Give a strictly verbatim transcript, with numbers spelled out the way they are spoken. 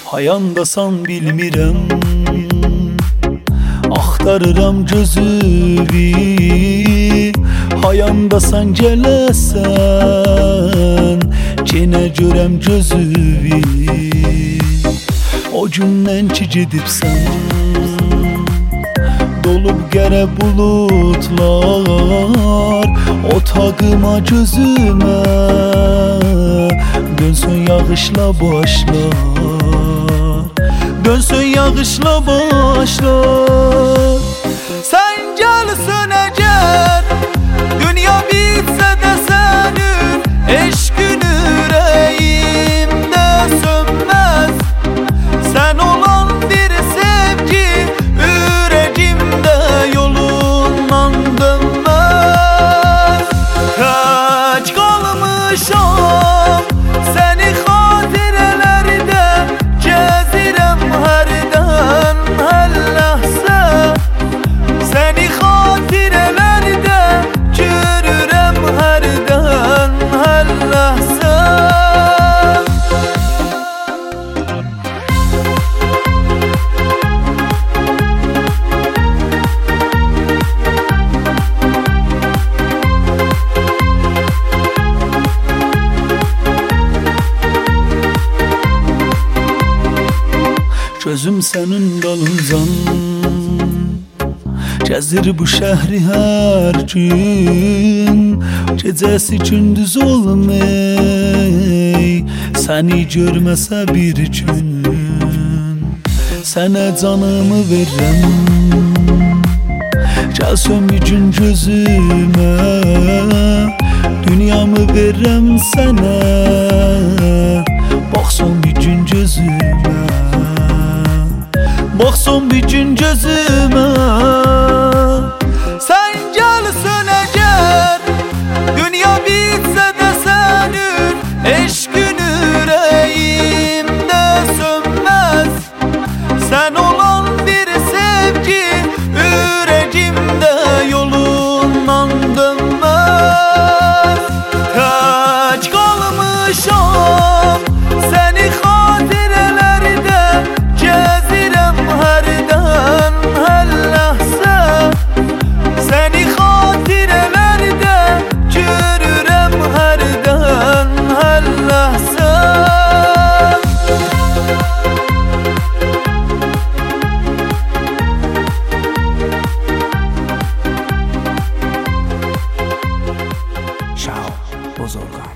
Hayandasan bilmirəm, axtarıram gözüvi. Hayandasan gələsən, yenə görəm gözüvi. O gündən ki gedibsən, dolub qərə bulutlar otağıma gözümə. Dönsün yağışla başlar, dönsün yağışla başlar. Sen gelsin eğer dünya bitse de senin eşkin yüreğimde sönmez. Sen olan bir sevgi yüreğimde yolundan dönmez. Kaç kalmışam seni hatirelerde, gezirem herden her lahza. Seni hatirelerde görürem herden her lahza. Gözüm senin dalıncan, gezir bu şehri her gün. Gecesi gündüz olmay, seni görmese bir gün. Sana canımı veririm, gelsin bir gün gözüme. Dünyamı veririm sana, baksan bir gün gözüme. Baksan bir gün gözüme. Sen gelsin eğer dünya bitse de senin eşkin yüreğimde sönmez. Sen olan bir sevgi yüreğimde yolundan dönmez. Kaç kalmışam seni hatirelerde, gezirem herden her lahza. Seni hatirelerde görürem herden her lahza. Şao Bozorgan.